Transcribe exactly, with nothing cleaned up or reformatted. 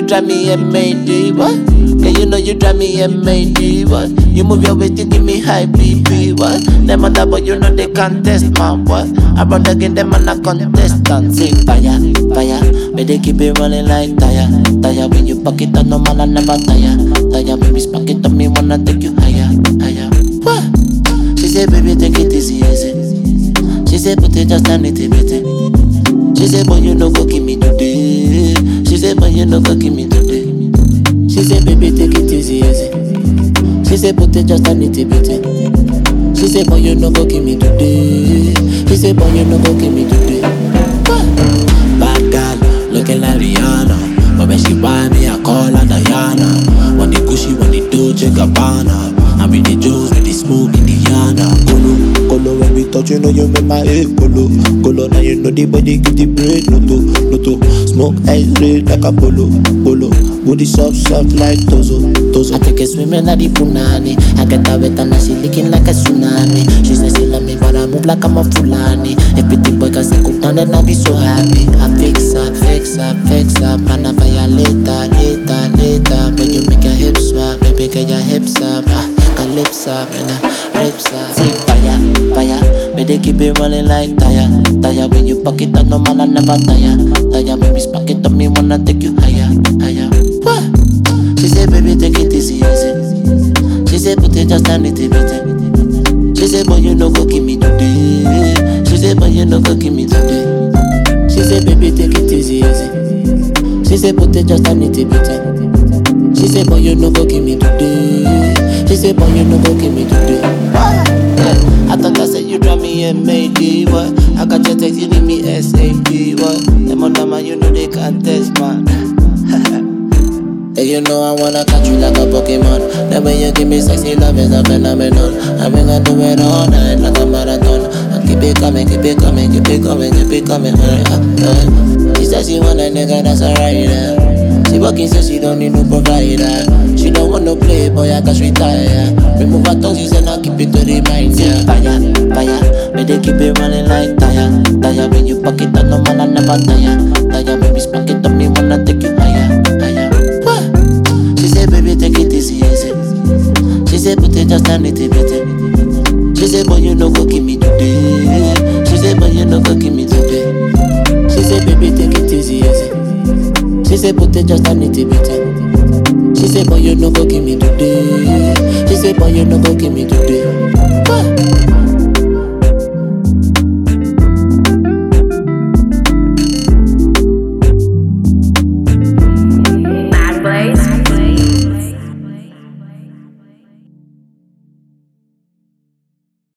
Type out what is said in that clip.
you drive me M A D, what? Yeah, you know you drive me M A D, what? You move your waist, you give me high B P, what? Them other boy, you know they contest, man, what? I run again, them and I contestant. Say fire, fire, but they keep it running like tire, tire. When you pack it up, no man, I never tire, tire. Baby, spark it up, me wanna take you higher, higher. What? She said, baby, take it easy, easy. She said, put it just a nitty bitty. She said, boy, you no go give me today. She said, boy, you no go give me today. She said, baby, take it easy, easy. She said, put it just a nitty bitty. She said, boy, you no go give me today. She said, boy, you no go give me today. Bad girl, looking like Rihanna. But when she buy me, I call her Diana. When the Gucci, when the Dolce Gabbana. I'm with the Joes, with the smoke, Indiana. Colo, colo, when we touch, you know you make my head colo. Colo, now you know the body give the bread. Loto, loto, smoke ice red like a polo, polo. Booty soft, soft like Tozo, Tozo. I take a swimming at the punani. I get her wet and now she licking like a tsunami. She says she love me, but I move like I'm a Fulani. A pretty boy cause I cook down and I be so happy. I fix up, fix up, fix up. And I violate her, later, later. When you make your hips swap, baby, get your hips up. Her lips up and her lips up. See fire, fire. But they keep it running like tire, tire. When you pack it up, no man, I never tire, tire. Baby, spark it up, me wanna take you higher, higher. What? She said, baby, take it easy, easy. She said, put it just a nitty bitty. She said, boy, you no go give me today. She said, boy, you no go give me today. She said, baby, take it easy, easy. She said, put it just a nitty bitty. She said, boy, you no go give me today. She said, boy, you no go give me today. I thought I said you drive me M A D, what? I got your text, you need me S A P, what? Them other man, you know they can't test, man. Hey, you know I wanna catch you like a Pokemon. The way you give me sexy love is a phenomenon. I'm gonna do it all night like a marathon. I keep it coming, keep it coming, keep it coming, keep it coming. Hurry up, hurry. She says she want a nigga that's a rider. She working so she don't need no provider. She don't want no playboy, I can retire. Remove her tongue, she said now keep it to the mind, yeah. Fire, fire, but they keep it running like tire, tire. When you pack it up, no man, I never tire, tire. Baby, spark it up, me wanna take you higher, higher. What? She said, baby, take it easy, easy. She said, put it just a nitty bitty. She said, boy, you no go give me today. She said, boy, you no go give me today. She said, baby, take it easy, easy. She said, put it just a nitty bitty. She said, boy, you no go give me today. She said, boy, you no go give me today. What?